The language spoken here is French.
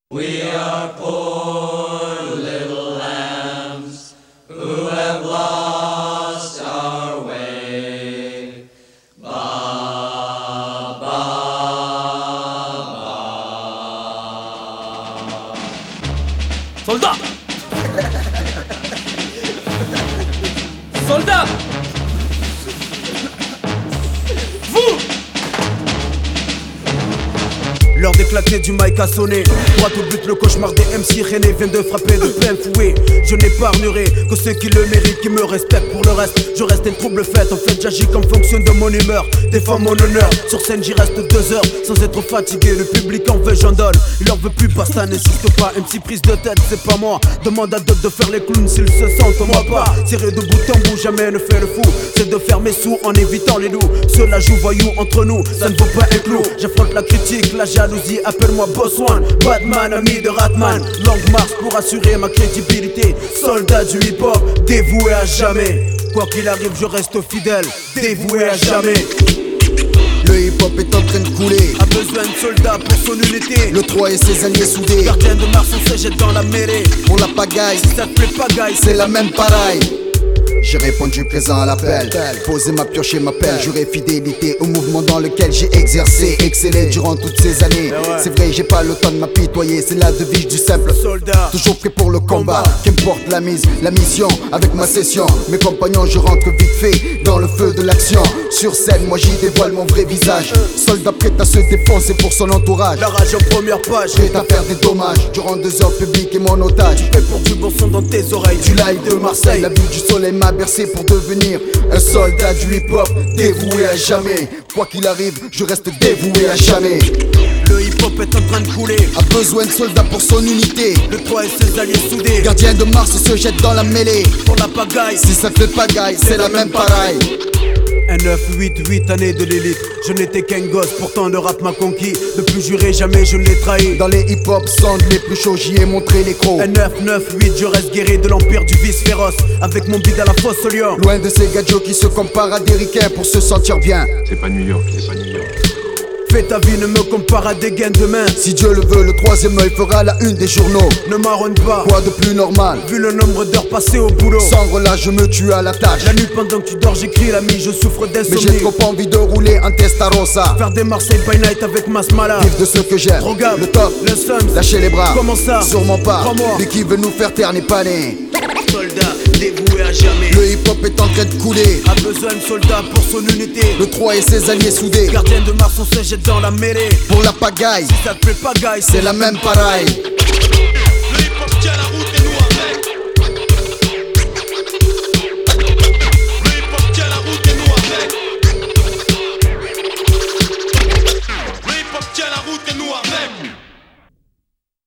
We are poor little lambs who have lost our way. Ba, ba, ba. Soldat! Soldat! Vous! L'heure d'éclater du mic a sonné. Droit au but, le cauchemar des MC René vient de frapper de plein fouet. Je n'épargnerai que ceux qui le méritent, qui me respectent. Pour le reste, je reste une trouble faite. En fait, j'agis comme fonction de mon humeur. Défends mon honneur. Sur scène, j'y reste 2 heures sans être fatigué. Le public en veut, j'en donne. Il en veut plus, pas ça n'insiste pas. Une petite prise de tête, c'est pas moi. Demande à d'autres de faire les clowns s'ils se sentent, moi pas. Serré de bout en bout, jamais ne fait le fou. C'est de faire mes sous en évitant les loups. Ceux-là jouent voyous entre nous, ça ne vaut pas un clou. J'affronte la critique, la jalousie, appelle-moi Boss One. Batman, ami de Ratman. Longue marche pour assurer ma crédibilité. Soldat du hip-hop, dévoué à jamais. Quoi qu'il arrive, je reste fidèle, dévoué à jamais. Le hip-hop est en train de couler. A besoin de soldats pour son unité. Le 3 et ses alliés soudés. Gardien de Mars, on se jette dans la mêlée. Pour la pagaille, Si ça te plaît pas, guys, c'est la même pareille. J'ai répondu présent à l'appel. Posé ma pioche et ma pelle. Juré fidélité au mouvement dans lequel j'ai exercé. Excellé durant toutes ces années. C'est vrai, j'ai pas le temps de m'apitoyer. C'est la devise du simple soldat. Toujours prêt pour le combat. Qu'importe la mise, la mission. Avec ma session, mes compagnons, je rentre vite fait dans le feu de l'action. Sur scène, moi j'y dévoile mon vrai visage. Soldat prêt à se défoncer pour son entourage. La rage en première page. Prêt à faire des dommages. Durant 2 heures, public est mon otage. Fait pour du bon son dans tes oreilles. Du live de Marseille, la vue du soleil m'a bercé pour devenir un soldat du hip-hop, dévoué à jamais. Quoi qu'il arrive, je reste dévoué à jamais. Le hip-hop est en train de couler. A besoin de soldats pour son unité. Le 3 et ses alliés soudés. Gardien de Mars se jette dans la mêlée. Pour la pagaille, Si ça te fait pagaille, c'est la même pareille. un 9, 8 années de l'élite. Je n'étais qu'un gosse, pourtant le rap m'a conquis. Ne plus jurer, jamais je ne l'ai trahi. Dans les hip-hop songs les plus chauds, j'y ai montré les crocs. Un 9, 8, je reste guéri de l'empire du vice féroce. Avec mon bide à la fosse au lion. Loin de ces gadgets qui se comparent à des ricains pour se sentir bien. C'est pas New York, c'est pas New York. Fais ta vie, ne me compare à des gains de main. Si Dieu le veut, le 3e œil fera la une des journaux. Ne marronne pas, Quoi de plus normal? vu le nombre d'heures passées au boulot. Sans relâche, je me tue à la tâche. La nuit pendant que tu dors, j'écris l'ami, je souffre Mais j'ai d'insomnie. trop envie de rouler un Testarossa. Faire des Marseille by night avec Masmala. Vivre de ce que j'aime. Regarde, Le top, le Suns. lâcher les bras. Comment ça? Sûrement pas. Crois-moi. Mais qui veut nous faire taire n'est pas né. Soldat, dévoué à jamais. Le hip-hop est en train de couler. A besoin de soldats pour son unité. Le 3 et ses alliés soudés. Gardien de Mars, on se jette dans la mêlée. Pour la pagaille, Si ça te plaît pas, guys, c'est la même pareille.